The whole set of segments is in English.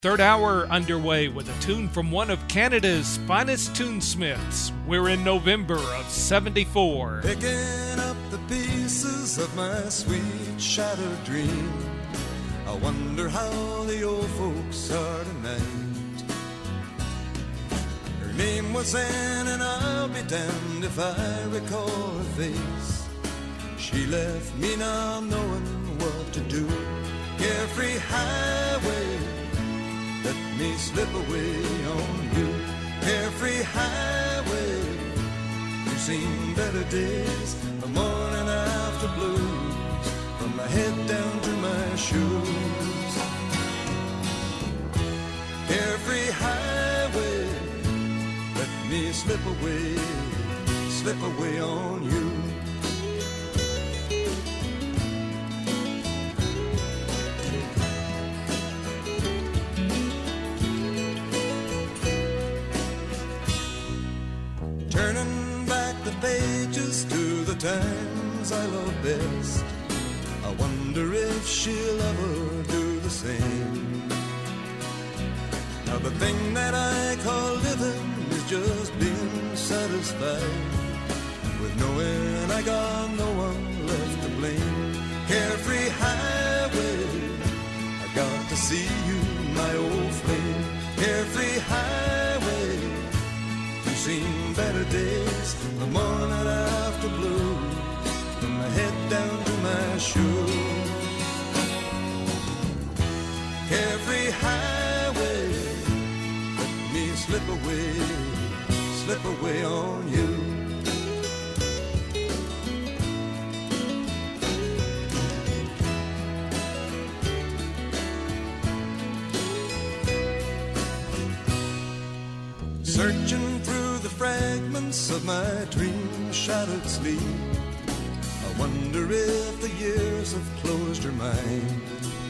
Third hour underway with a tune from one of Canada's finest tunesmiths. We're in November of '74. Picking up the pieces of my sweet shattered dream. I wonder how the old folks are tonight. Her name was Anne, and I'll be damned if I recall her face. She left me now knowing what to do. Carefree highway, let me slip away on you. Carefree highway, you've seen better days. The morning after blues, from my head down to my shoes. Carefree highway, let me slip away on you. Turning back the pages to the times I love best, I wonder if she'll ever do the same. Now the thing that I call living is just being satisfied with knowing I got no one left to blame. Carefree highway, I got to see you, my old flame. Carefree highway, you've seen better days. The morning after blues, from my head down to my shoes. Carefree highway, let me slip away on you. Searching through the fragments of my dream-shattered sleep, I wonder if the years have closed her mind.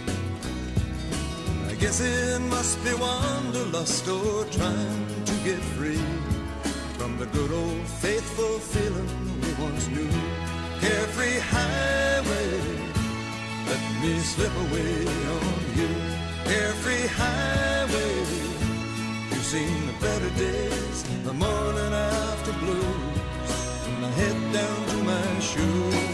I guess it must be wanderlust or trying to get free from the good old faithful feeling we once knew. Carefree highway, let me slip away on you. Carefree highway, you've seen the better days, the morning after blues, from my head down to my shoes.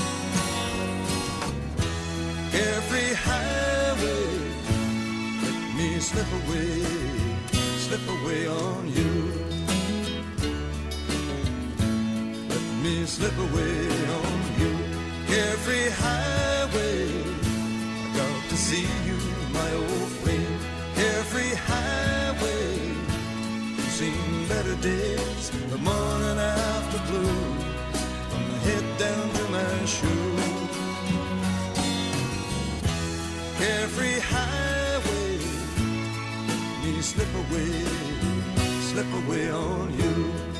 Carefree highway, let me slip away on you. Let me slip away on you. Carefree highway, I got to see you, my old flame. Carefree highway, you've seen better days, the morning after blues, from my head down to my shoes. Carefree highway, let me slip away on you.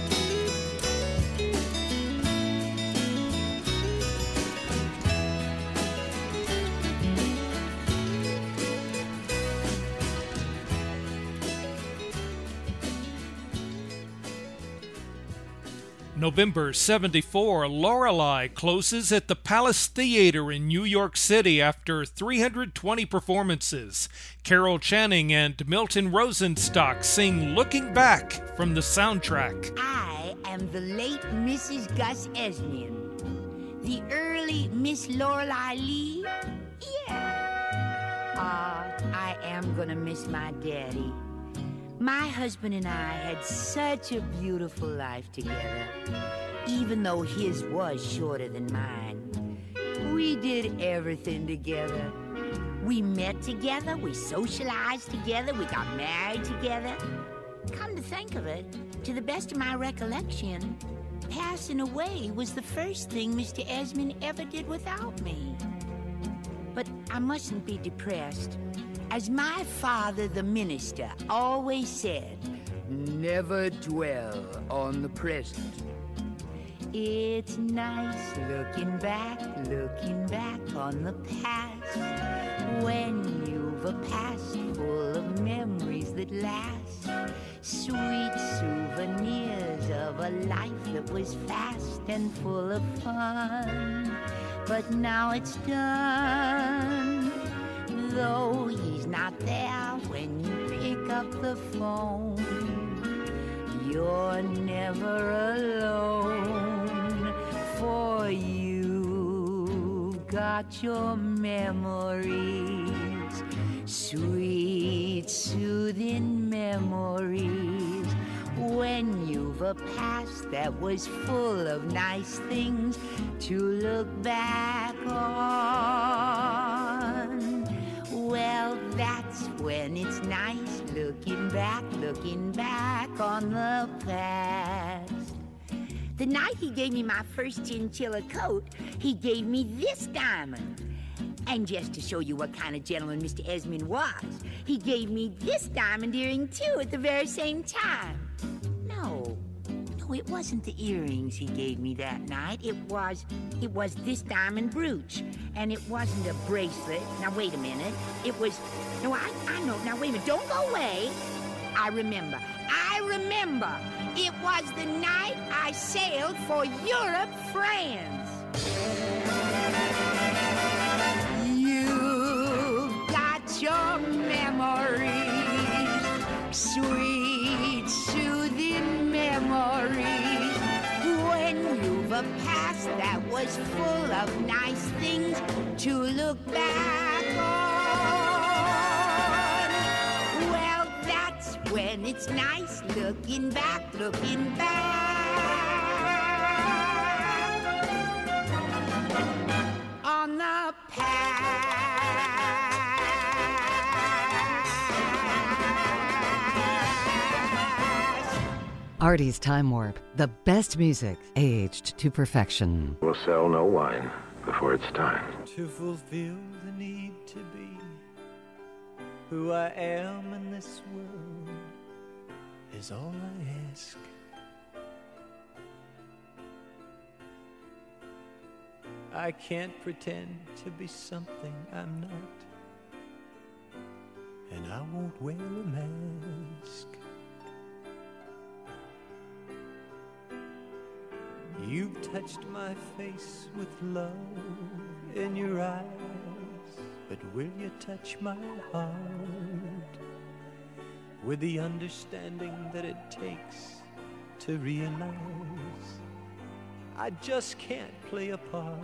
November '74, Lorelei closes at the Palace Theater in New York City after 320 performances. Carol Channing and Milton Rosenstock sing Looking Back from the soundtrack. I am the late Mrs. Gus Esnian. The early Miss Lorelei Lee? Yeah. I am gonna miss my daddy. My husband and I had such a beautiful life together, even though his was shorter than mine. We did everything together. We met together, we socialized together, we got married together. Come to think of it, to the best of my recollection, passing away was the first thing Mr. Esmond ever did without me. But I mustn't be depressed. As my father, the minister, always said, never dwell on the present. It's nice looking back on the past, when you've a past full of memories that last, sweet souvenirs of a life that was fast and full of fun. But now it's done, though he's not there when up the phone. You're never alone, for you've got your memories, sweet, soothing memories. When you've a past that was full of nice things to look back on, well, that's when it's nice looking back on the past. The night he gave me my first chinchilla coat, he gave me this diamond. And just to show you what kind of gentleman Mr. Esmond was, he gave me this diamond earring too at the very same time. No, it wasn't the earrings he gave me that night. It was this diamond brooch. And it wasn't a bracelet. Now, wait a minute. It was... No, I know. Now, wait a minute. Don't go away. I remember. It was the night I sailed for Europe, France. You've got your memories, sweet, soothing memories. When you've a past that was full of nice things to look back on, well, that's when it's nice looking back on the past. Artie's Time Warp, the best music aged to perfection. We'll sell no wine before it's time. To fulfill the need to be who I am in this world is all I ask. I can't pretend to be something I'm not, and I won't wear a mask. You've touched my face with love in your eyes, but will you touch my heart with the understanding that it takes to realize I just can't play a part?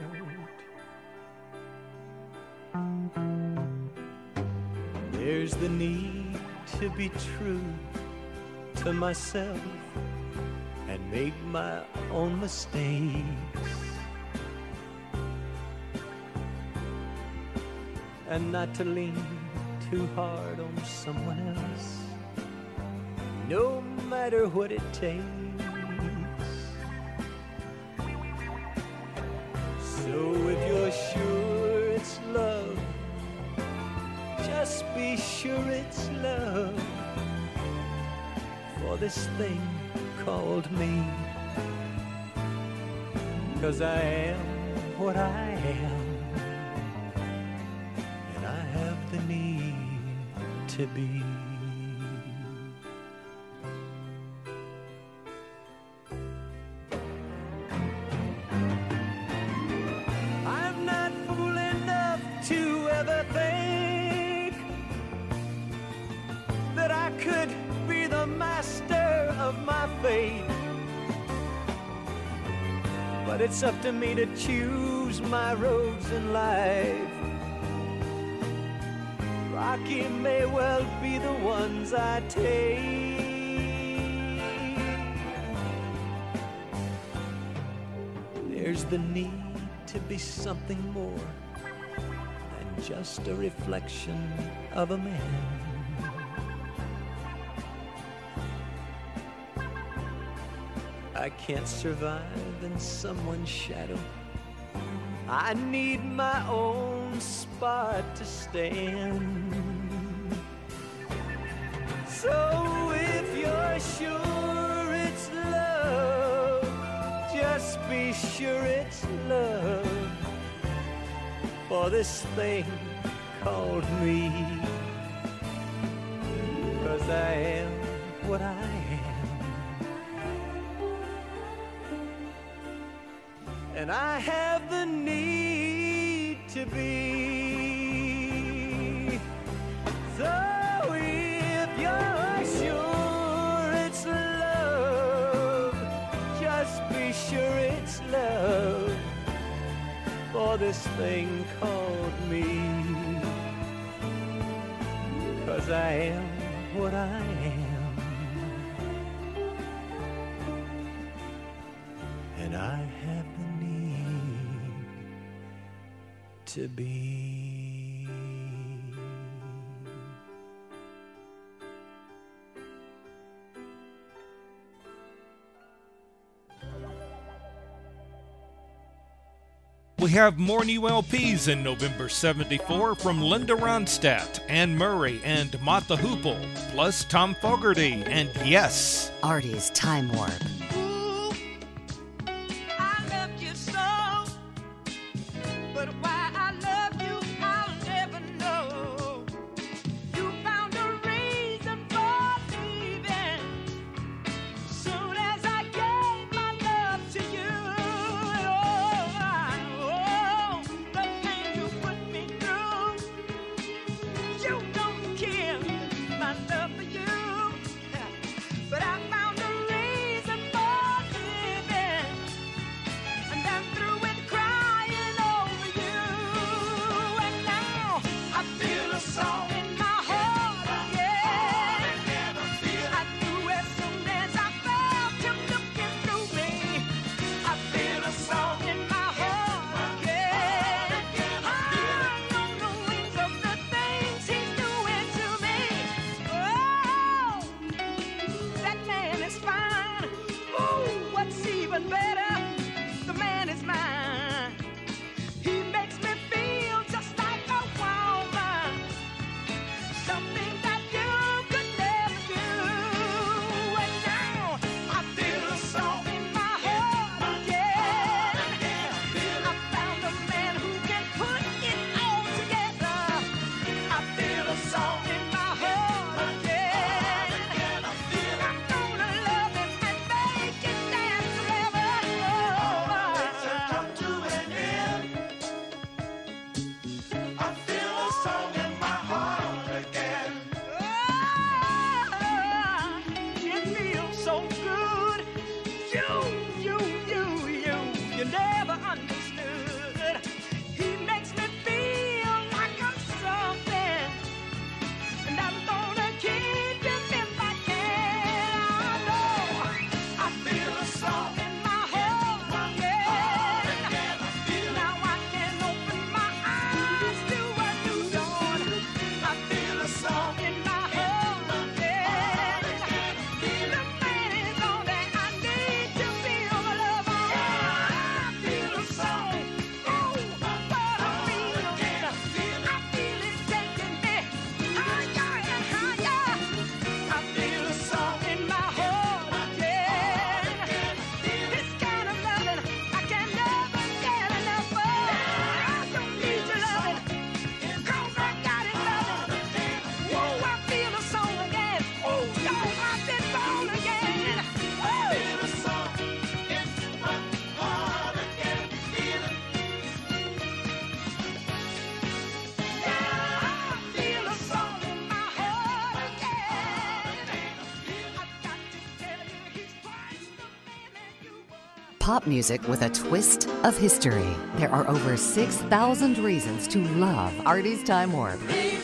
There's the need to be true to myself and make my own mistakes, and not to lean too hard on someone else, no matter what it takes. So if you're sure it's love, just be sure it's love for this thing called me. 'Cause I am what I am, and I have the need to be. I'm not fool enough to ever think that I could be the master of my fate. But it's up to me to choose my roads in life. Rocky may well be the ones I take. There's the need to be something more than just a reflection of a man. I can't survive in someone's shadow. I need my own spot to stand. So if you're sure it's love, just be sure it's love for this thing called me. 'Cause I am what I am, and I have the need to be. So if you're for this thing called me. 'Cause I am what I am, and I have the need to be. We have more new LPs in November '74 from Linda Ronstadt, Anne Murray, and Martha Hoople, plus Tom Fogerty, and yes, Artie's Time Warp. I love you so, but why I love you, I'll never know. You found a reason for leaving soon as I gave my love to you. Oh, the pain you put me through, you don't care my love for you. But I found a reason for living, and I'm through with crying over you. And now I feel a song in my heart again. I knew as soon as I felt him looking through me. I feel a song in my heart again. I'm on the wings of the things he's doing to me. Oh, that man is fine. Ooh, what's even better? The man is mine. He makes me feel just like a woman, something that you could never do. And now I feel a song in my heart again. I found a man who can put it all together. I feel a song in my heart again. I'm gonna love him and make it last forever. Come to an end. I feel a song in my heart again. It feels so good. You never understood. He makes me feel like I'm something, and I'm gonna keep him if I can. I know I feel a song in my heart again. Now I can open my eyes to a new dawn. I feel a song in my heart again. The man is all that I need to feel the love of. I feel a song. Oh, what a feeling. I feel it taking me higher and higher. I feel a song in my heart again. This kind of loving I can never get enough of. I don't need your loving, 'cause I got it loving. Whoa, I feel a song again. Oh, yo, I've been born again. I feel a song in my heart again. Yeah, I feel a song in my heart again. I've got to tell you, he's twice the man that you were. Pop music with a twist of history. There are over 6,000 reasons to love Artie's Time Warp.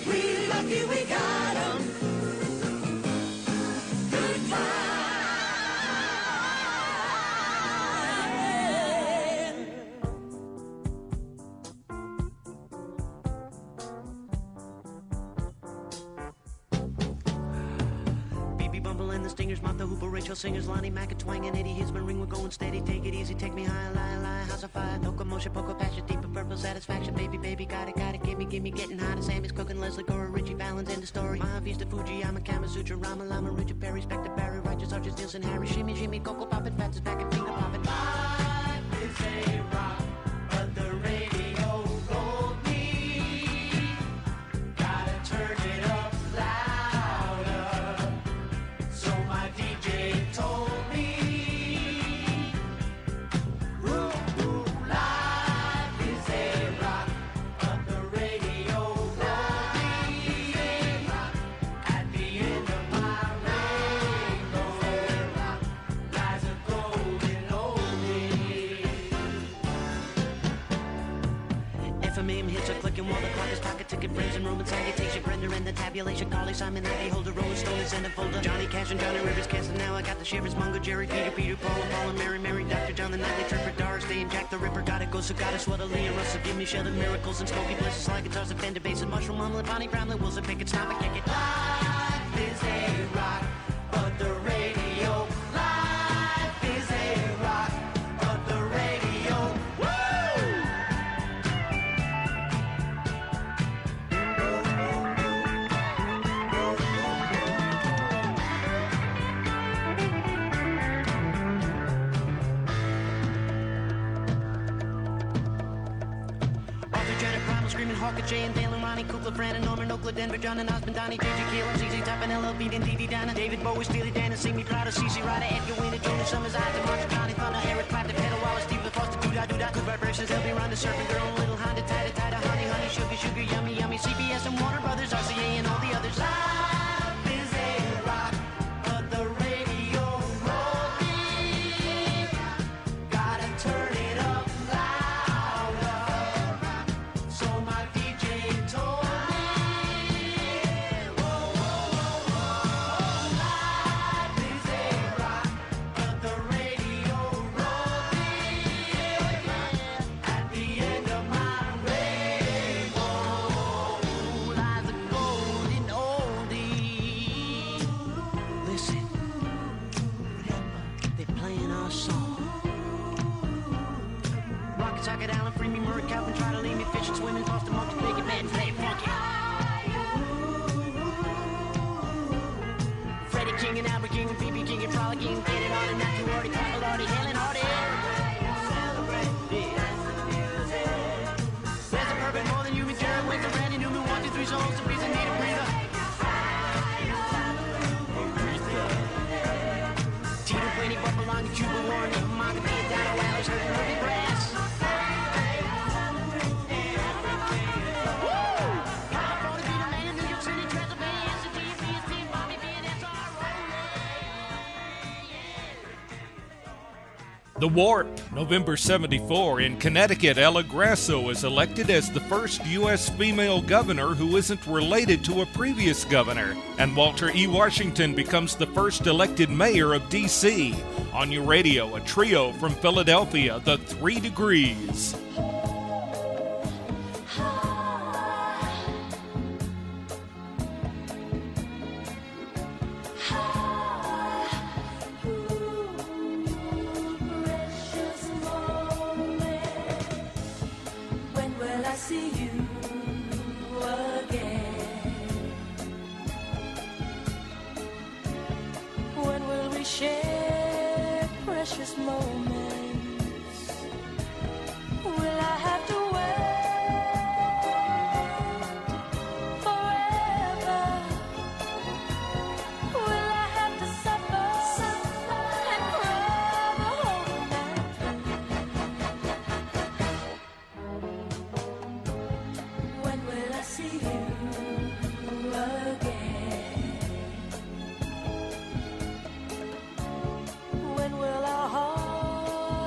BB Bumble and the Stingers, Martha Hoople, Rachel Singers, Lonnie Mack, Twang and Eddie Hisman, Ring, we're going steady. Take it easy, take me high, lie, lie, house of fire, locomotion, poker, passion, deeper purple satisfaction, baby, baby, got it, gimme, getting hot. Sammy's cooking, Leslie Gore, Richie Valens, end the story. Mahavista, Fuji, I'm a Kama Sutra, Rama Lama, Richard Perry, Spectre Barry, Righteous Arches, Nielsen, Harry, Shimmy, Jimmy, Coco Poppin', Fats is back and finger poppin'. Life is a rock, but the radio rolled me. Gotta turn it up louder. So my DJ told me, life is a rock, but the radio rolled me. At the end of my rainbow lies a golden oldie. tabulation, Carly Simon, Eddie Holder, Rolling Stone, and Send a folder. Johnny Cash and Johnny Rivers, Casting. Now I got the shivers. Mungo, Jerry, Peter, Paul, and Mary, Dr. John, the Nightly Tripper, Doris Day, and Jack the Ripper. Gotta go, so gotta sweat, Leah Russell, give me shelter, miracles, and smoky blessings, like guitars, and Fender basses, Mushroom, Omelet, Bonnie Brown, the Wills, and Pickett, Stop and Kick It. Life is a rock, but the radio. Life is a rock, but the radio. Screaming Hawker, Jay and Dale and Ronnie, Kukla, Fran and Norman, Oakland, Denver, John and Osmond, Donnie, JJ, Kilo, ZZ Top and LL Beat and Dee Dee Dana, David Bowie, Steely Dan and Sing Me Proud of CC Ryder, Edgar Wiener, Junior Summers, Isaac Martin, Johnny Thunder, Eric Clapton, Pedal Wallace, Steve LaFoster, Doo-Dah, Good Vibrations, LB Ron, the Surfing Girl, Little Honda, Tida, Honey, Sugar, Yummy, CBS and Warner Brothers, RCA and all the others. Life is a rock, but the radio rolled me. Gotta turn it up louder. So my DJ told me, life is a rock, but the radio rolled me. At the end of my rainbow lies a golden oldie. Listen, they're playing our song. Rocket Socket, Allen, Free Me, Murray, Calvin, try to leave me fishing, swimming, Boston, Monkey, Big Man, play funky. Freddie King and Albert King and BB King and Frolic King, get it on and not too hardy, Papa Lordy, Helen Hardy. There's a perfect more than human, Jared Winter, Randy Newman, 1, 2, 3 songs, the piece of Nita Breather. Tito Quinny, Bubba Long, Cuba Warren, Manga, Pia, Dino, Alice, Herbie Brass. The Warp, November 74. In Connecticut, Ella Grasso is elected as the first U.S. female governor who isn't related to a previous governor. And Walter E. Washington becomes the first elected mayor of D.C. On your radio, a trio from Philadelphia, The 3 Degrees. Share precious moments. Will I have to wait forever? Will I have to suffer and cry the whole night? When will I see you again? When will our hearts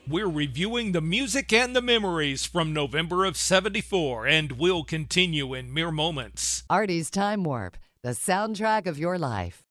We're reviewing the music and the memories from November of '74, and we'll continue in mere moments. Artie's Time Warp, the soundtrack of your life.